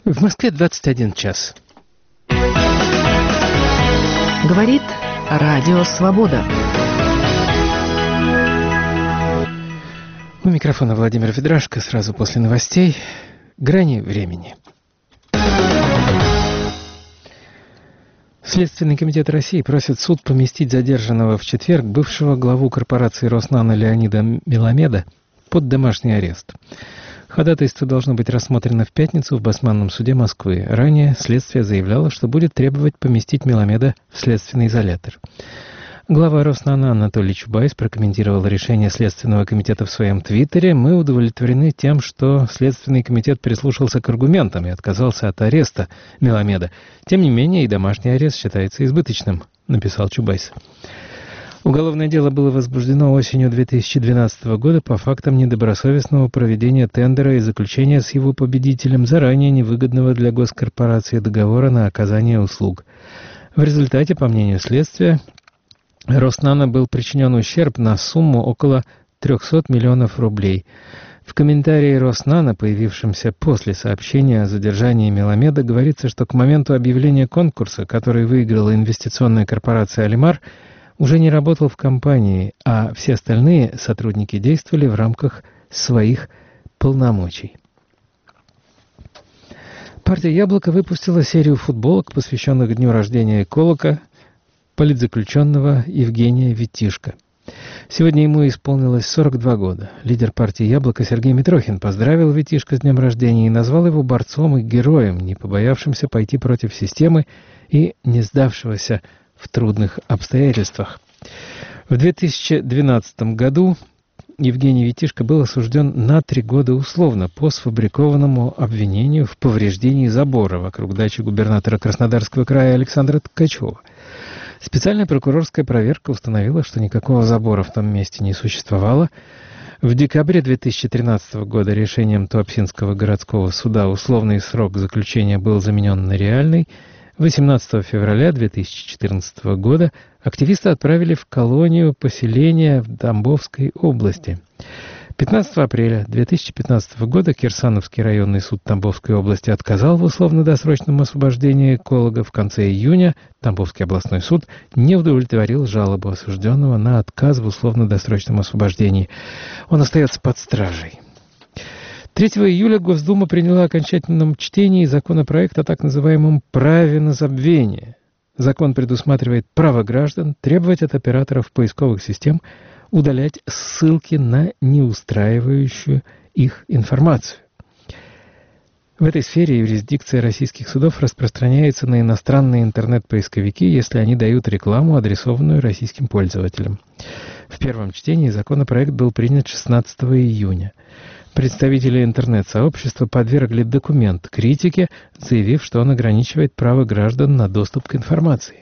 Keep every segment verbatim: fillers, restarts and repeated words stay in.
В Москве двадцать один час. Говорит Радио Свобода. У микрофона Владимир Ведрашко. Сразу после новостей. Грани времени. Следственный комитет России просит суд поместить задержанного в четверг бывшего главу корпорации «Роснано» Леонида Меламеда под домашний арест. Ходатайство должно быть рассмотрено в пятницу в Басманном суде Москвы. Ранее следствие заявляло, что будет требовать поместить Меламеда в следственный изолятор. Глава «Роснано» Анатолий Чубайс прокомментировал решение Следственного комитета в своем твиттере. «Мы удовлетворены тем, что Следственный комитет прислушался к аргументам и отказался от ареста Меламеда. Тем не менее, и домашний арест считается избыточным», — написал Чубайс. Уголовное дело было возбуждено осенью две тысячи двенадцатого года по фактам недобросовестного проведения тендера и заключения с его победителем заранее невыгодного для госкорпорации договора на оказание услуг. В результате, по мнению следствия, «Роснано» был причинен ущерб на сумму около триста миллионов рублей. В комментарии «Роснано», появившемся после сообщения о задержании Меламеда, говорится, что к моменту объявления конкурса, который выиграла инвестиционная корпорация «Алимар», уже не работал в компании, а все остальные сотрудники действовали в рамках своих полномочий. Партия «Яблоко» выпустила серию футболок, посвященных дню рождения эколога, политзаключенного Евгения Витишко. Сегодня ему исполнилось сорок два года. Лидер партии «Яблоко» Сергей Митрохин поздравил Витишко с днем рождения и назвал его борцом и героем, не побоявшимся пойти против системы и не сдавшегося в трудных обстоятельствах. В две тысячи двенадцатом году Евгений Витишко был осужден на три года условно по сфабрикованному обвинению в повреждении забора вокруг дачи губернатора Краснодарского края Александра Ткачева. Специальная прокурорская проверка установила, что никакого забора в том месте не существовало. В декабре две тысячи тринадцатого года решением Туапсинского городского суда условный срок заключения был заменен на реальный. восемнадцатого февраля две тысячи четырнадцатого года активисты отправили в колонию поселения в Тамбовской области. пятнадцатого апреля две тысячи пятнадцатого года Кирсановский районный суд Тамбовской области отказал в условно-досрочном освобождении эколога. В конце июня Тамбовский областной суд не удовлетворил жалобу осужденного на отказ в условно-досрочном освобождении. Он остается под стражей. третьего июля Госдума приняла в окончательном чтении законопроект о так называемом праве на забвение. Закон предусматривает право граждан требовать от операторов поисковых систем удалять ссылки на неустраивающую их информацию. В этой сфере юрисдикция российских судов распространяется на иностранные интернет-поисковики, если они дают рекламу, адресованную российским пользователям. В первом чтении законопроект был принят шестнадцатого июня. Представители интернет-сообщества подвергли документ критике, заявив, что он ограничивает право граждан на доступ к информации.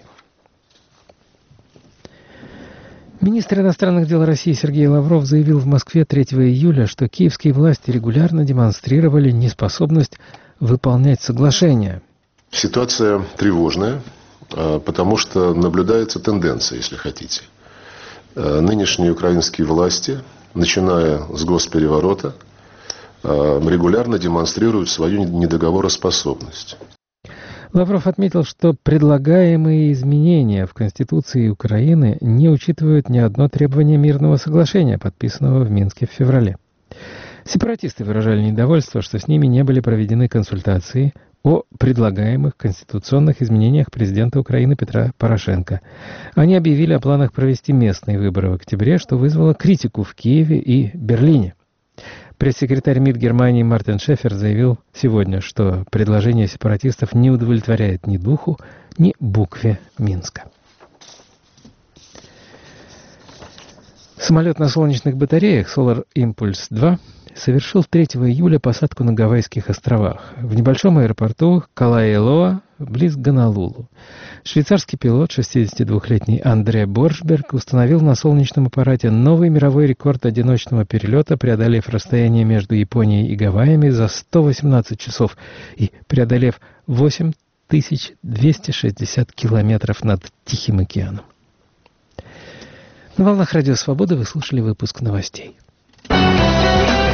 Министр иностранных дел России Сергей Лавров заявил в Москве третьего июля, что киевские власти регулярно демонстрировали неспособность выполнять соглашения. Ситуация тревожная, потому что наблюдается тенденция, если хотите. Нынешние украинские власти, начиная с госпереворота, регулярно демонстрируют свою недоговороспособность. Лавров отметил, что предлагаемые изменения в Конституции Украины не учитывают ни одно требование мирного соглашения, подписанного в Минске в феврале. Сепаратисты выражали недовольство, что с ними не были проведены консультации о предлагаемых конституционных изменениях президента Украины Петра Порошенко. Они объявили о планах провести местные выборы в октябре, что вызвало критику в Киеве и Берлине. Пресс-секретарь МИД Германии Мартин Шефер заявил сегодня, что предложение сепаратистов не удовлетворяет ни духу, ни букве Минска. Самолет на солнечных батареях Solar Impulse два совершил третьего июля посадку на Гавайских островах, в небольшом аэропорту Калаэлоа, близ Гонолулу. Швейцарский пилот, шестидесятидвухлетний Андре Боршберг, установил на солнечном аппарате новый мировой рекорд одиночного перелета, преодолев расстояние между Японией и Гавайями за сто восемнадцать часов и преодолев восемь тысяч двести шестьдесят километров над Тихим океаном. На волнах Радио Свобода вы слушали выпуск новостей.